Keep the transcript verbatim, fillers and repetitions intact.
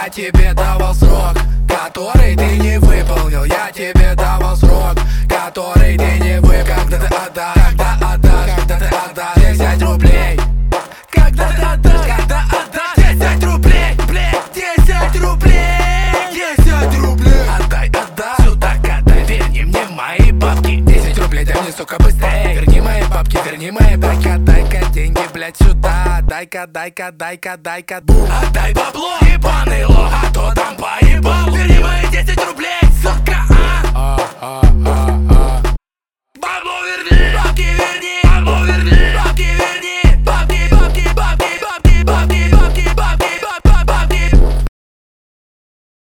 Я тебе давал срок, который ты не выполнил. Я тебе давал срок, который ты не выполнил. Когда ты отдашь, когда отдашь, когда ты отдашь десять рублей. Когда ты отдашь, когда отдашь десять рублей, блядь, десять рублей, десять рублей. Отдай, отдай, сюда отдай, верни мне мои бабки. Десять рублей, дай мне, сука, быстрей. Верни мои бабки, верни мои бабки. Дай-ка деньги, блядь, сюда. Дай-ка, дай-ка, дай-ка, дай-ка, бум. Отдай бабло, ебаный лох, а то там поебал. Верни мои десять рублей, сука.